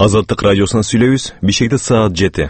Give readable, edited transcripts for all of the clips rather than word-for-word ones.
Азаттык радиосунан сүйлөйбүз. Бишкекте саат 7.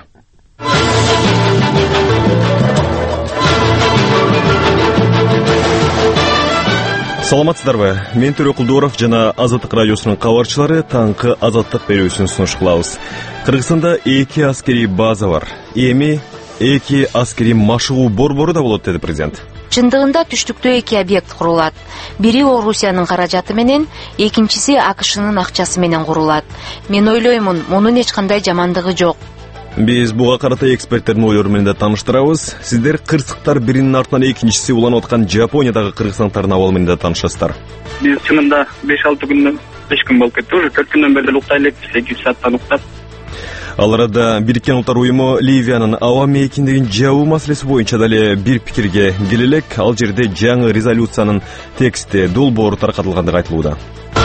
Саламатсыздарбы? Мен Төрө Кулдууров жана Азаттык радиосунун кабарчылары таңкы азаттык берүүсүн сунуш кылабыз. Кыргызстанда 2 аскерий база бар. Эми 2 аскерий машыгуу борбору да болот, деди президент. Чындыгында түштүктө 2 объект курулат. Бири Орусиянын каражаты менен, экинчиси АКШнын акчасы менен курулат. Мен ойлоймун, мунун эч кандай жамандыгы жок. Биз буга карата эксперттердин ойлору менен да тааныштырабыз. Сиздер кырсыктар биринин артынан экинчиси уланып аткан Жапониядагы кыргызстандардын абалы менен да таанышасыздар. Биз чынында 5-6 күндөн 5 күн болуп кетти. Уже 4 күндөн бери уктай элек, 2 сааттан уктап. Ал арада Бириккен Улуттар уюму Ливиянын аба мейкиндигин жабуу маселеси боюнча дале бир пикирге келе элек. Ал жерде жаңы резолюциянын тексти долбоору таркатылгандыгы айтылууда.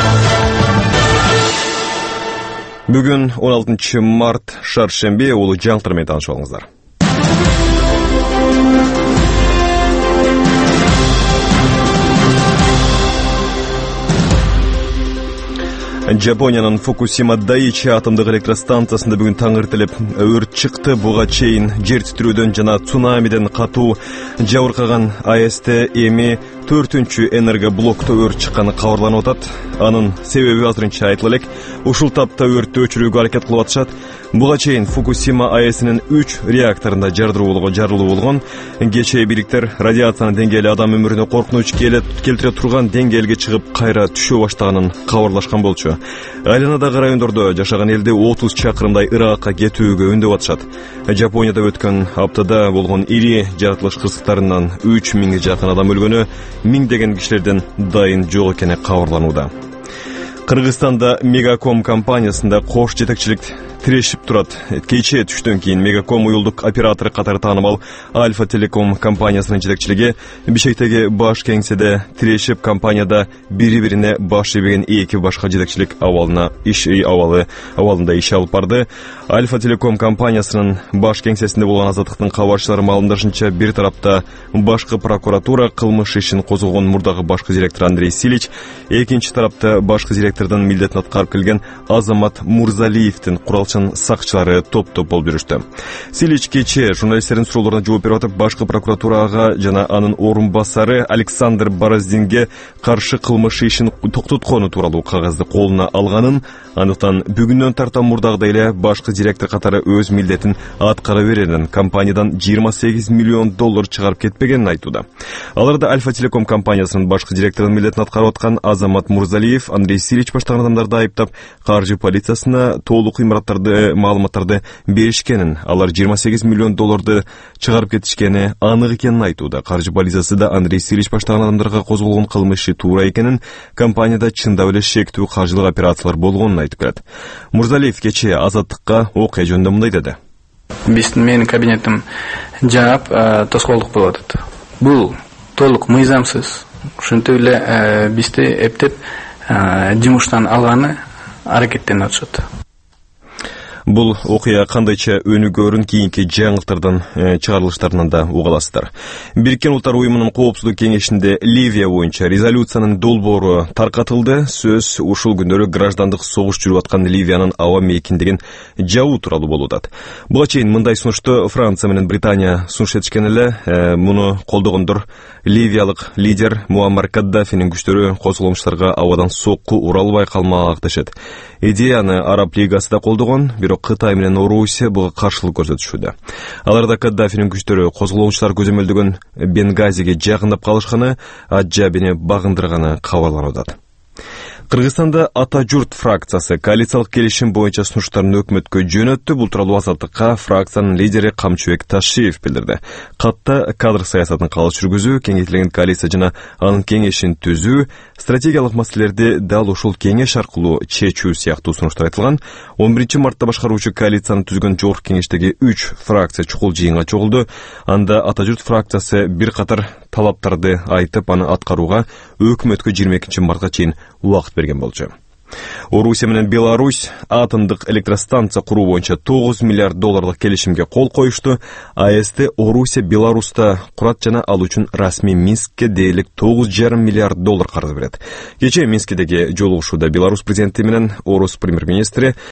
Бүгүн 16 март шаршемби, улуу жаңылыктар менен таанышып алыңыздар. Жапониянын Фукусима Дайичи атомдук электростанциясында бүгүн таң эртелеп өрт чыкты. Буга чейин жер титирөөдөн жана цунамиден катуу жабыркаган АЭСте эми 4-чү энергоблокто өрт чыкканы кабарланып атат. Анын себеби азырынча айтыла элек. Ушул тапта өрттү өчүрүүгө аракет кылып атышат. Буга чейин Фукусима АЭСинин 3 реакторунда жарылуу болгон. Кечээ бийликтер радиациянын деңгээли адам өмүрүнө коркунуч келтире турган деңгээлге чыгып кайра түшө баштаганын кабарлашкан болчу. Айланадагы райондордо жашаган элди 30 чакырымдай ыракка кетүүгө үндөп атышат. Жапонияда өткөн аптада болгон ири жаратылыш кырсыктарынан 3000 жакын адам өлгөнү, миңдеген кишилерден дайын жок экени кабарланууда. Кыргызстанда Мегаком компаниясында кош жетекчилик тирешип турат. Кечээ түштөн кийин Мегаком уюлдук оператору катары таанымал Альфа Телеком компаниясынын жетекчилиги Бишкектеги баш кеңседе тирешип, компанияда бири-бирине баш ийбеген 2 башка жетекчилик абалында иш алып барды. Альфа Телеком компаниясынын баш кеңсесинде болгон Азаттыктын кабарчылары маалымдашынча, бир тарапта башкы прокуратура кылмыш ишин козгогон мурдагы башкы директор Андрей Силич, экинчи тарапта башкы директордун милдетин аткарып келген Азамат Мурзалиевдин куралчан сакчылары топ-топ болуп жүрүштү. Силич кечээ журналисттердин суроолоруна жооп берип атып, башкы прокуратурага жана анын орун басары Александр Бороздинге каршы кылмыш ишин токтоткону тууралуу кагазды колуна алганын, андыктан бүгүндөн тарта мурдагыдай эле башкы директор катары өз милдетин аткара берерин, компаниядан $28 миллион чыгарып кетпегенин айтууда. Аларда Альфа Телеком компаниясынын башкы директорунун милдетин аткарып аткан Азамат Мурзалиев Андрей Силич баштаган адамдарды айыптап, каржы полициясына толук маалыматтарды беришкенин, алар $28 миллион чыгарып кетишкени анык экенин айтууда. Каржы полициясы да Андрей Силич баштаган адамдарга козголгон кылмыш туура экенин, компанияда чындап эле шектүү каржылык операциялар болгонун айтып келет. Мурзалиев кечээ Азаттыкка окуя жөнүндө мындай деди. Менин кабинетим жаап, тоскоолдук болуп атат. Бул толук мыйзамсыз. Ошентип эле бизди эптеп жумуштан алганы аракеттенип атышат. Бул окуя кандайча өнүгөрүн кийинки жаңылыктардан чыгарылыштарынан да уга аласыздар. Бириккен Улуттар уюмунун коопсуздук кеңешинде Ливия боюнча резолюциянын долбоору таркатылды. Сөз ушул күндөрү граждандык согуш жүрүп аткан Ливиянын аба мейкиндигин жабуу тууралуу болуп атат. Буга чейин мындай сунушту Франция менен Британия сунуш этишкен эле. Муну колдогондор ливиялык лидер Муаммар Каддафинин күчтөрү козголгончуларга абадан сокку уралбай калмак дешет. Идеяны Араб лигасы да колдогон, бирок Кытай менен Орусия буга каршылык көрсөтүшүүдө. Аларда Каддафинин күчтөрү козголгончулар көзөмөлдөгөн Бенгазиге жакындап калышканы, Аджабини багындырганы кабарланып атат. Кыргызстанда Ата журт фракциясы коалициялык келишим боюнча сунуштарын өкмөткө жөнөттү. Бул тууралуу Азаттыкка фракциянын лидери Камчыбек Ташиев билдирди. Катта кадр саясатын калыс жүргүзүү, кеңейтилген коалиция жана анын кеңешин түзүү, стратегиялык маселелерди дал ушул кеңеш аркылуу чечүү сыяктуу сунуштар айтылган. 11 мартта башкаруучу коалицияны түзгөн жогорку кеңештеги 3 фракция чукул жыйынга чогулду. Анда Ата журт фракциясы бир катар талаптарды айтып, аны аткарууга өкмөткө 22 мартка чейин убакыт берген болчу. Орусия менен Беларусь атомдук электростанция куруу боюнча $9 миллиард келишимге кол коюшту. АЭСти Орусия Беларуста курат жана ал үчүн расмий Минскке дээрлик $9,5 миллиард карыз берет. Кечээ Минскидеги жолугушууда Беларусь президенти менен Орус премьер-министри